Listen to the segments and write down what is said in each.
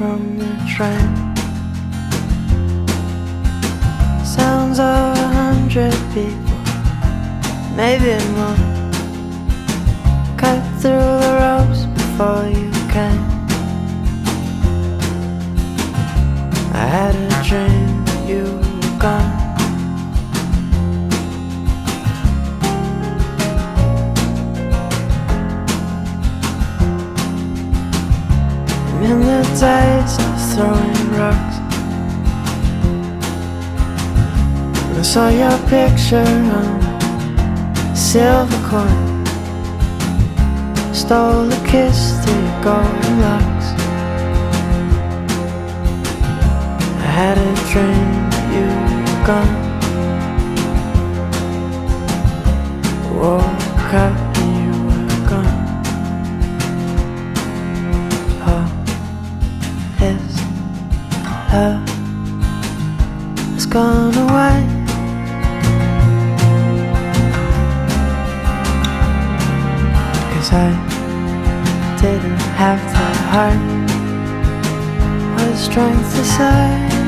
from the train. Sounds of 100 people, maybe more. Cut through the ropes before you came. I had a dream that you were gone. I'm in the days of throwing rocks. I saw your picture on a silver coin. Stole a kiss through your golden locks. I had a dream that you were gone. Woke up and you were gone. All this love has gone away. I didn't have the heart or the strength to say,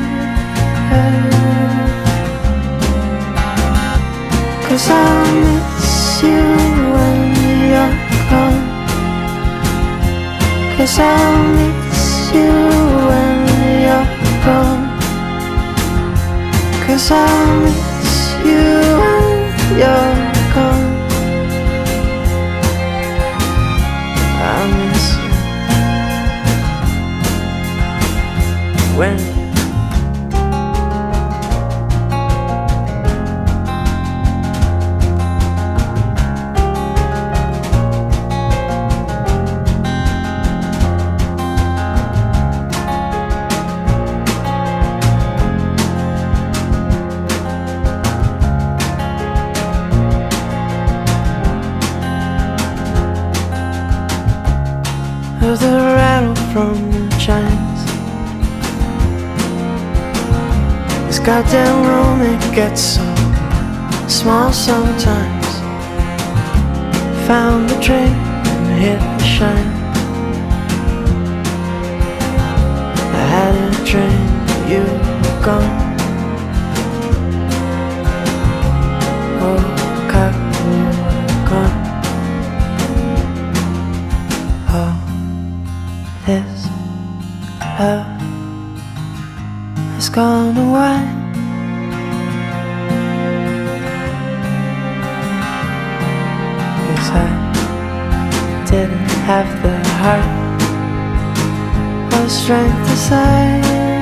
cause I miss you when you're gone. Cause I miss you when you're gone. Cause I miss you when you're gone. I miss you when of the rattle from the chains. This goddamn room, it gets so small sometimes. Found the dream and hit the shine. I had a dream that you were gone. Woke up and you were gone. Oh, this love has gone away. Cause I didn't have the heart or the strength to say,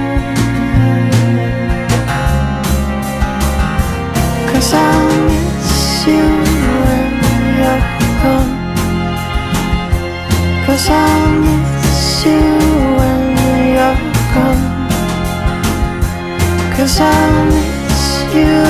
cause I miss you when you're gone. Cause I miss you when you're gone. Cause I miss you